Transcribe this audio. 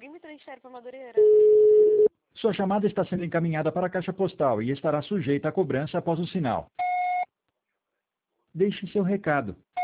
Alguém me transfere para Madureira? Sua chamada está sendo encaminhada para a caixa postal e estará sujeita a cobrança após o sinal. Deixe seu recado.